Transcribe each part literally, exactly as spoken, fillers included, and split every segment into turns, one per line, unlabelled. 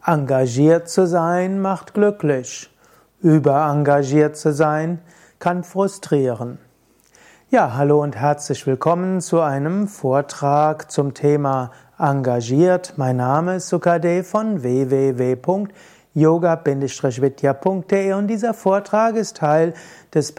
Engagiert zu sein macht glücklich. Überengagiert zu sein kann frustrieren. Ja, hallo und herzlich willkommen zu einem Vortrag zum Thema Engagiert. Mein Name ist Sukadev von w w w punkt yoga vidya punkt de und dieser Vortrag ist Teil des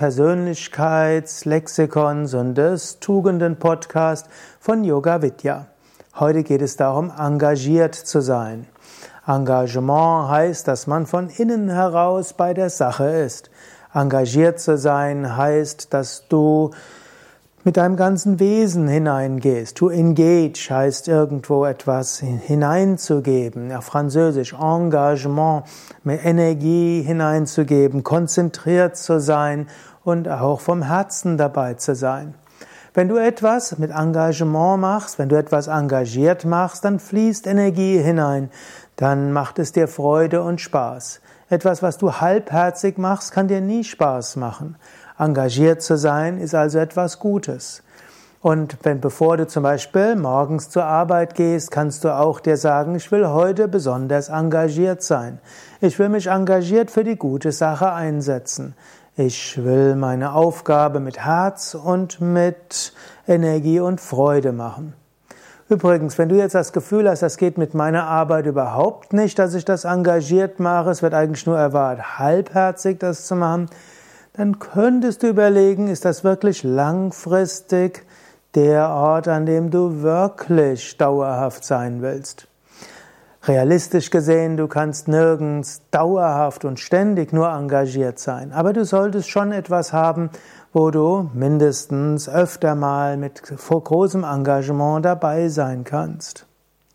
Persönlichkeitslexikons und des Tugenden-Podcast von Yoga Vidya. Heute geht es darum, engagiert zu sein. Engagement heißt, dass man von innen heraus bei der Sache ist. Engagiert zu sein heißt, dass du mit deinem ganzen Wesen hineingehst. To engage heißt irgendwo etwas hineinzugeben. Auf Französisch Engagement, mit Energie hineinzugeben, konzentriert zu sein und auch vom Herzen dabei zu sein. Wenn du etwas mit Engagement machst, wenn du etwas engagiert machst, dann fließt Energie hinein, dann macht es dir Freude und Spaß. Etwas, was du halbherzig machst, kann dir nie Spaß machen. Engagiert zu sein ist also etwas Gutes. Und wenn, bevor du zum Beispiel morgens zur Arbeit gehst, kannst du auch dir sagen, ich will heute besonders engagiert sein. Ich will mich engagiert für die gute Sache einsetzen. Ich will meine Aufgabe mit Herz und mit Energie und Freude machen. Übrigens, wenn du jetzt das Gefühl hast, das geht mit meiner Arbeit überhaupt nicht, dass ich das engagiert mache, es wird eigentlich nur erwartet, halbherzig das zu machen, dann könntest du überlegen, ist das wirklich langfristig der Ort, an dem du wirklich dauerhaft sein willst? Realistisch gesehen, du kannst nirgends dauerhaft und ständig nur engagiert sein, aber du solltest schon etwas haben, wo du mindestens öfter mal mit großem Engagement dabei sein kannst.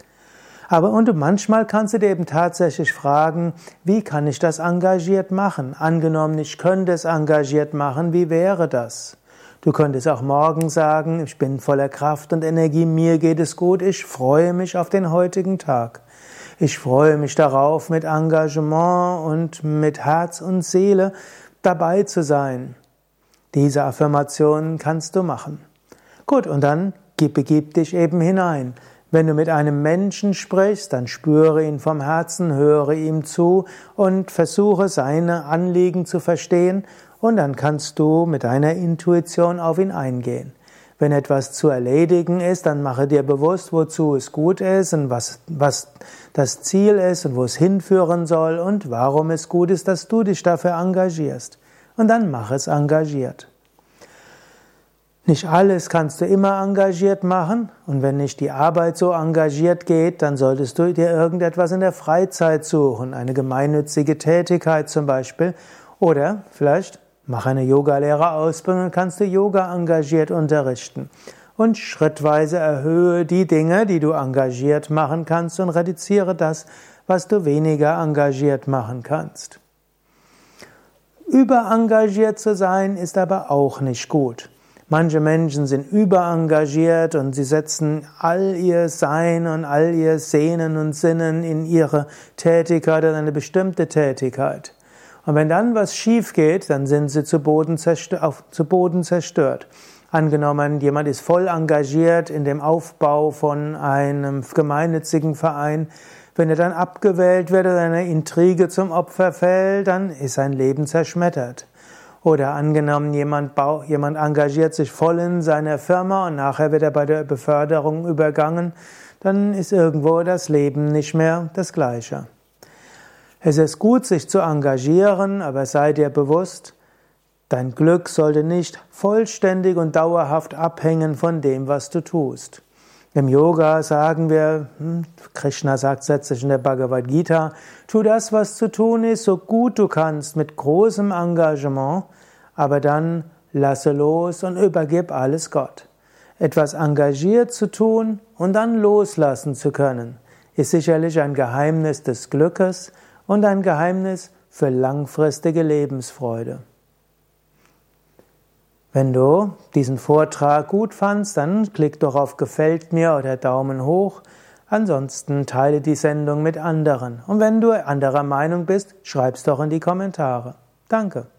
Aber und manchmal kannst du dir eben tatsächlich fragen, wie kann ich das engagiert machen? Angenommen, ich könnte es engagiert machen, wie wäre das? Du könntest auch morgen sagen, ich bin voller Kraft und Energie, mir geht es gut, ich freue mich auf den heutigen Tag. Ich freue mich darauf, mit Engagement und mit Herz und Seele dabei zu sein. Diese Affirmation kannst du machen. Gut, und dann begib dich eben hinein. Wenn du mit einem Menschen sprichst, dann spüre ihn vom Herzen, höre ihm zu und versuche seine Anliegen zu verstehen und dann kannst du mit deiner Intuition auf ihn eingehen. Wenn etwas zu erledigen ist, dann mache dir bewusst, wozu es gut ist und was, was das Ziel ist und wo es hinführen soll und warum es gut ist, dass du dich dafür engagierst. Und dann mach es engagiert. Nicht alles kannst du immer engagiert machen und wenn nicht die Arbeit so engagiert geht, dann solltest du dir irgendetwas in der Freizeit suchen, eine gemeinnützige Tätigkeit zum Beispiel oder vielleicht mach eine Yogalehrerausbildung und kannst du Yoga engagiert unterrichten. Und schrittweise erhöhe die Dinge, die du engagiert machen kannst und reduziere das, was du weniger engagiert machen kannst. Überengagiert zu sein ist aber auch nicht gut. Manche Menschen sind überengagiert und sie setzen all ihr Sein und all ihr Sehnen und Sinnen in ihre Tätigkeit oder eine bestimmte Tätigkeit. Und wenn dann was schief geht, dann sind sie zu Boden zerstört, auf, zu Boden zerstört. Angenommen, jemand ist voll engagiert in dem Aufbau von einem gemeinnützigen Verein. Wenn er dann abgewählt wird oder einer Intrige zum Opfer fällt, dann ist sein Leben zerschmettert. Oder angenommen, jemand, bau, jemand engagiert sich voll in seiner Firma und nachher wird er bei der Beförderung übergangen, dann ist irgendwo das Leben nicht mehr das Gleiche. Es ist gut, sich zu engagieren, aber sei dir bewusst, dein Glück sollte nicht vollständig und dauerhaft abhängen von dem, was du tust. Im Yoga sagen wir, Krishna sagt letztlich in der Bhagavad Gita, tu das, was zu tun ist, so gut du kannst, mit großem Engagement, aber dann lasse los und übergib alles Gott. Etwas engagiert zu tun und dann loslassen zu können, ist sicherlich ein Geheimnis des Glückes und ein Geheimnis für langfristige Lebensfreude. Wenn du diesen Vortrag gut fandst, dann klick doch auf Gefällt mir oder Daumen hoch. Ansonsten teile die Sendung mit anderen. Und wenn du anderer Meinung bist, schreib's doch in die Kommentare. Danke.